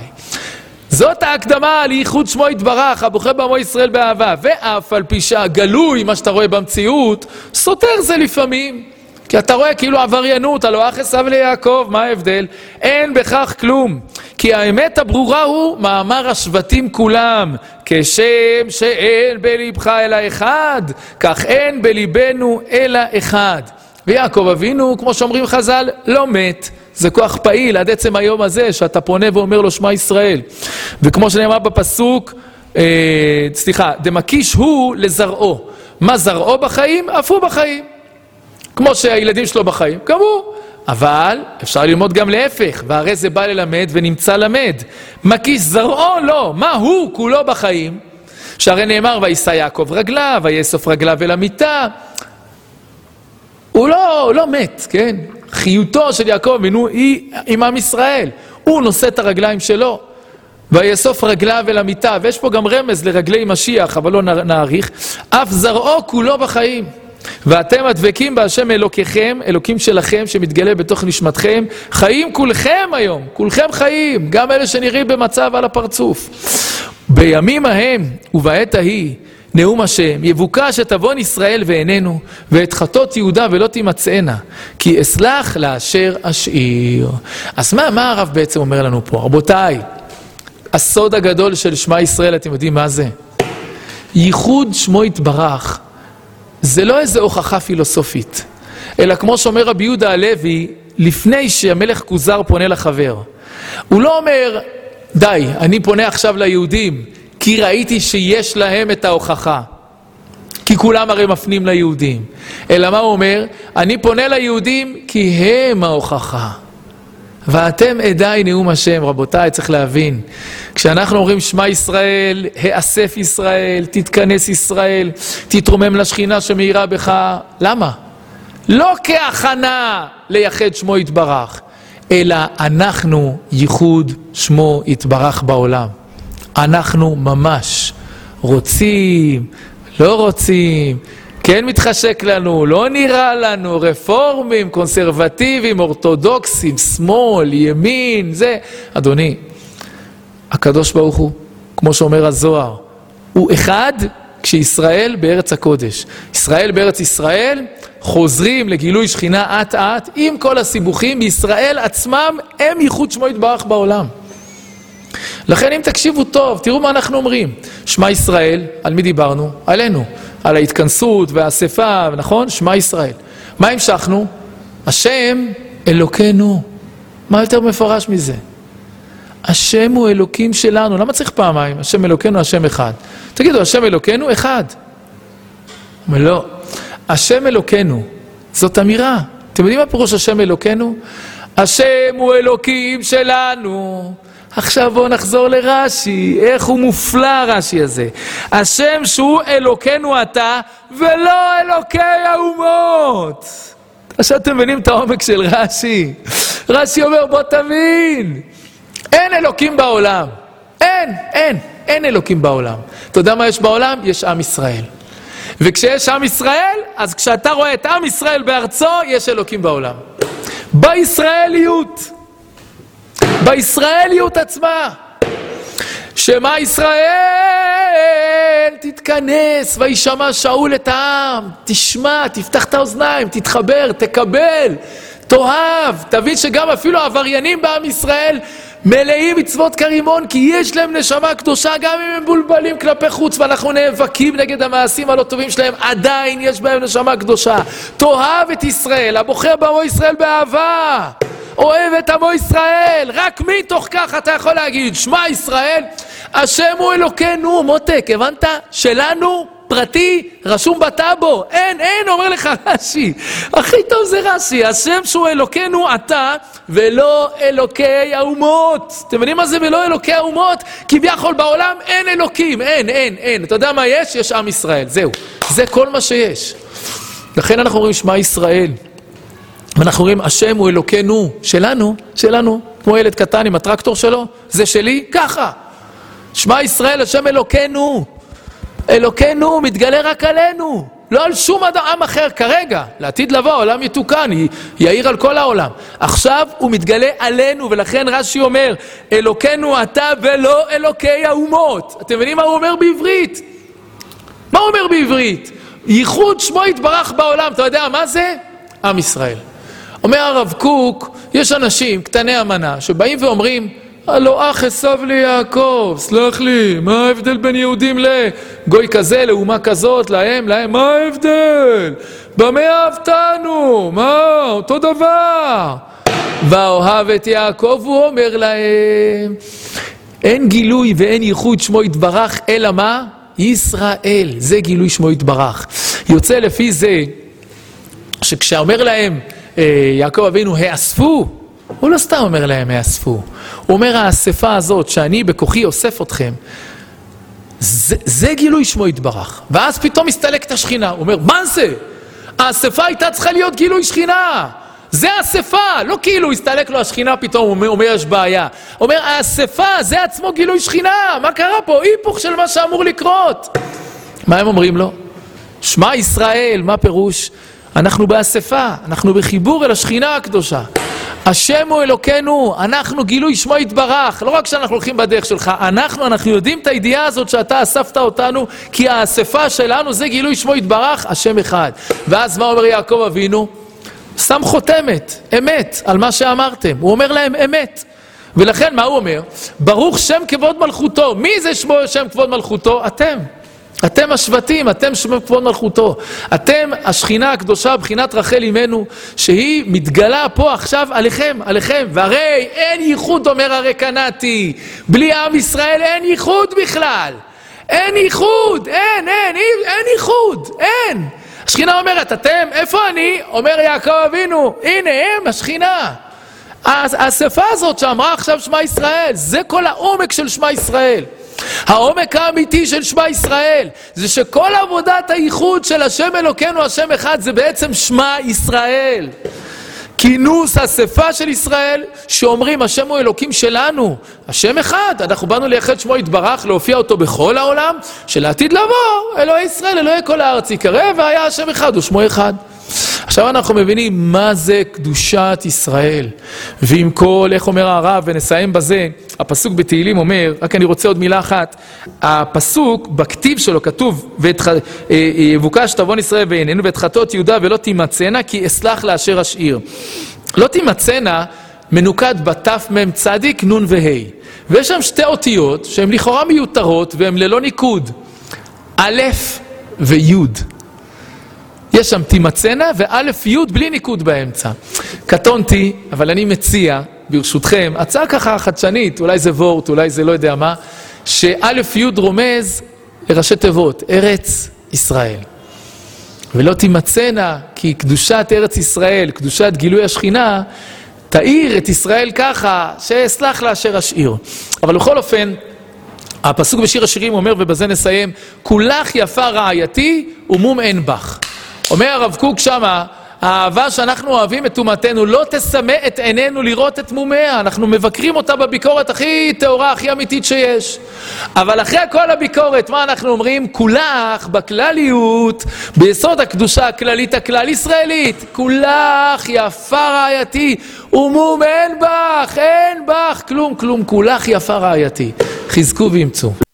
זאת ההקדמה לייחוד שמו יתברך, הבוחר בעמו ישראל באהבה. ואף על פי שהגלוי, מה שאתה רואה במציאות, סותר זה לפעמים. כי אתה רואה כאילו עבריינות, הלא אח עשיו ליעקב, מה ההבדל? אין בכך כלום. כי האמת הברורה הוא מאמר השבטים כולם, כשם שאין בלבך אלא אחד, כך אין בליבנו אלא אחד. ויעקב אבינו, כמו שאומרים חז"ל, לא מת. זה כוח פעיל עד עצם היום הזה, שאתה פונה ואומר לו שמע ישראל. וכמו שנאמר בפסוק, אה, סליחה, דמקיש הוא לזרעו. מה זרעו בחיים? אף הוא בחיים. כמו שהילדים שלו בחיים, גם הוא. אבל אפשר ללמוד גם להפך, והרי זה בא ללמד ונמצא למד. מקיש זרעו לא, מה הוא כולו בחיים? שהרי נאמר, וישא יעקב רגליו, ויאסוף רגליו אל המיטה. הוא לא, הוא לא מת, כן? חיותו של יעקב אבינו היא עם עם ישראל. הוא נושא את הרגליים שלו. ויאסוף רגליו אל המיטה. ויש פה גם רמז לרגלי משיח, אבל לא נאריך. אף זרעו כולו בחיים. ואתם הדבקים בהשם אלוקיכם, אלוקים שלכם שמתגלה בתוך נשמתכם, חיים כולכם היום, כולכם חיים, גם אלה שנראים במצב על הפרצוף. בימים ההם ובעת ההיא נאום השם, יבוקש שתבון ישראל ואיננו, ואת חטות יהודה ולא תימצאנה, כי אסלח לאשר אשאיר. אז מה, מה הרב בעצם אומר לנו פה? רבותיי, הסוד הגדול של שמע ישראל, אתם יודעים מה זה? ייחוד שמו יתברך, זה לא איזה הוכחה פילוסופית, אלא כמו שאומר רבי יהודה הלוי, לפני שהמלך כוזר פונה לחבר. הוא לא אומר, די, אני פונה עכשיו ליהודים, כי ראיתי שיש להם את ההוכחה. כי כולם הרי מפנים ליהודים. אלא מה הוא אומר? אני פונה ליהודים כי הם ההוכחה. ואתם עדיי נאום השם, רבותיי, צריך להבין. כשאנחנו אומרים שמע ישראל, האסף ישראל, תתכנס ישראל, תתרומם לשכינה שמאירה בך. למה? לא כהכנה לייחד שמו יתברך, אלא אנחנו ייחוד שמו יתברך בעולם. אנחנו ממש רוצים, לא רוצים, כן מתחשק לנו, לא נראה לנו, רפורמים, קונסרבטיביים, אורתודוקסים, שמאל, ימין, זה. אדוני, הקדוש ברוך הוא, כמו שאומר הזוהר, הוא אחד כשישראל בארץ הקודש. ישראל בארץ ישראל חוזרים לגילוי שכינה עת עת, עם כל הסיבוכים, בישראל עצמם הם ייחוד שמו יתברך בעולם. לכן אם תקשיבו טוב, תראו מה אנחנו אומרים. שמע ישראל, על מי דיברנו? עלינו. על ההתכנסות והאספה, נכון? שמע ישראל. מה המשכנו? השם אלוקינו. מה יותר מפורש מזה? השם הוא אלוקים שלנו. למה צריך פעמיים? השם אלוקינו, השם אחד. תגידו, השם אלוקינו אחד. אבל לא. השם אלוקינו. זאת אמירה. אתם יודעים מה פירוש השם אלוקינו? השם הוא אלוקים שלנו. עכשיו בואו נחזור לרש"י, איך הוא מופלא רש"י הזה. השם שהוא אלוקינו אתה, ולא אלוקי האומות. עכשיו אתם מבינים את העומק של רש"י. רש"י אומר בוא תבין, אין אלוקים בעולם. אין, אין, אין אלוקים בעולם. אתה יודע מה יש בעולם? יש עם ישראל. וכשיש עם ישראל, אז כשאתה רואה את עם ישראל בארצו, יש אלוקים בעולם. בישראליות. בישראליות עצמה. שמע ישראל, תתכנס, וישמע שאול את העם. תשמע, תפתח את האוזניים, תתחבר, תקבל, תאהב. תבין שגם אפילו העבריינים בעם ישראל מלאים מצוות כרימון, כי יש להם נשמה קדושה, גם אם הם בולבלים כלפי חוץ, ואנחנו נאבקים נגד המעשים הלא טובים שלהם, עדיין יש בהם נשמה קדושה. תאהב את ישראל, הבוחר בעמו ישראל באהבה. אוהב את עמו ישראל, רק מתוך כך אתה יכול להגיד, שמע ישראל, השם הוא אלוקינו. מותק, הבנת? שלנו, פרטי, רשום בטאבו. אין, אין, אומר לך רש"י. הכי טוב זה רש"י, השם שהוא אלוקינו אתה, ולא אלוקי האומות. אתם יודעים מה זה ולא אלוקי האומות? כביכול בעולם אין אלוקים, אין, אין, אין. אתה יודע מה יש? יש עם ישראל, זהו. זה כל מה שיש. לכן אנחנו אומרים שמע ישראל. ואנחנו רואים, השם הוא אלוקינו, שלנו, שלנו, כמו ילד קטן עם הטרקטור שלו, זה שלי, ככה. שמע ישראל, השם אלוקינו, אלוקינו מתגלה רק עלינו, לא על שום עם אחר כרגע, לעתיד לבוא, העולם יתוקן, יאיר על כל העולם. עכשיו הוא מתגלה עלינו, ולכן רש"י אומר, אלוקינו אתה ולא אלוקי האומות. אתם מבינים מה הוא אומר בעברית? מה הוא אומר בעברית? ייחוד שמו יתברך בעולם, אתה יודע מה זה? עם ישראל. אומר הרב קוק, יש אנשים, קטני אמנה, שבאים ואומרים, הלא אח עשו לי יעקב, סלח לי, מה ההבדל בין יהודים לגוי כזה, לאומה כזאת, להם, להם, מה ההבדל? במה אהבתנו? מה? אותו דבר. ואוהב את יעקב, הוא אומר להם, אין גילוי ואין ייחוד שמו יתברך, אלא מה? ישראל. זה גילוי שמו יתברך. יוצא לפי זה, שכשאומר להם, יעקב אבינו, האספו, הוא לא סתם אומר להם האספו. הוא אומר, האספה הזאת שאני בכוחי אוסף אתכם, זה, זה גילוי שמו יתברך. ואז פתאום מסתלק את השכינה. הוא אומר, מה זה? האספה הייתה צריכה להיות גילוי שכינה. זה האספה, לא כאילו הסתלק לו השכינה פתאום, הוא אומר, אומר יש בעיה. הוא אומר, האספה, זה עצמו גילוי שכינה. מה קרה פה? היפוך של מה שאמור לקרות. מה הם אומרים לו? שמע ישראל, מה פירוש? אנחנו באספה, אנחנו בחיבור אל השכינה הקדושה. השם הוא אלוקינו, אנחנו גילוי שמו יתברך. לא רק שאנחנו הולכים בדרך שלך, אנחנו, אנחנו יודעים את הידיעה הזאת שאתה אספת אותנו, כי האספה שלנו זה גילוי שמו יתברך, השם אחד. ואז מה אומר יעקב אבינו? שם חותמת, אמת, על מה שאמרתם. הוא אומר להם אמת. ולכן מה הוא אומר? ברוך שם כבוד מלכותו. מי זה שמו שם כבוד מלכותו? אתם. אתם השבטים, אתם שם כבוד מלכותו. אתם השכינה הקדושה, בחינת רחל אימנו, שהיא מתגלה פה עכשיו עליכם, עליכם. והרי אין ייחוד, אומר הרי קנאתי. בלי עם ישראל אין ייחוד בכלל. אין ייחוד, אין, אין, אין ייחוד, אין. השכינה אומרת, אתם, איפה אני? אומר יעקב אבינו, הנה הם, השכינה. האספה הזאת שאמרה עכשיו שמע ישראל, זה כל העומק של שמע ישראל. העומק האמיתי של שמע ישראל, זה שכל עבודת הייחוד של השם אלוקינו, השם אחד, זה בעצם שמע ישראל. כינוס האספה של ישראל, שאומרים השם הוא אלוקים שלנו, השם אחד, אנחנו באנו לייחד שמו יתברך, להופיע אותו בכל העולם, שלעתיד לבוא, אלוהי ישראל, אלוהי כל הארץ יקרב, והיה השם אחד, הוא שמו אחד. עכשיו אנחנו מבינים מה זה קדושת ישראל. ועם כל, איך אומר הרב, ונסיים בזה, הפסוק בתהילים אומר, רק אני רוצה עוד מילה אחת, הפסוק בכתיב שלו כתוב, יבוקש תבון ישראל בעינינו, ואת חטאות יהודה ולא תימצאנה, כי אסלח לאשר אשאיר. לא תימצאנה מנוקד בתף מם צדיק נון והי. ויש שם שתי אותיות שהן לכאורה מיותרות והן ללא ניקוד. א' וי'. יש שם תימצאנה ואלף י' בלי ניקוד באמצע. קטונתי, אבל אני מציע, ברשותכם, הצעה ככה חדשנית, אולי זה וורט, אולי זה לא יודע מה, שאלף י' רומז לראשי תיבות, ארץ ישראל. ולא תימצאנה, כי קדושת ארץ ישראל, קדושת גילוי השכינה, תאיר את ישראל ככה, שאסלח לאשר אשאיר. אבל בכל אופן, הפסוק בשיר השירים אומר, ובזה נסיים, כולך יפה רעייתי ומום אין בך. אומר הרב קוק שמה, האהבה שאנחנו אוהבים את תומתנו לא תסמא את עינינו לראות את מומיה. אנחנו מבקרים אותה בביקורת הכי טהורה, הכי אמיתית שיש. אבל אחרי כל הביקורת, מה אנחנו אומרים? כולך בכלליות, ביסוד הקדושה הכללית, הכלל ישראלית, כולך יפה רעייתי, ומום אין בך, אין בך, כלום כלום, כולך יפה רעייתי. חזקו וימצאו.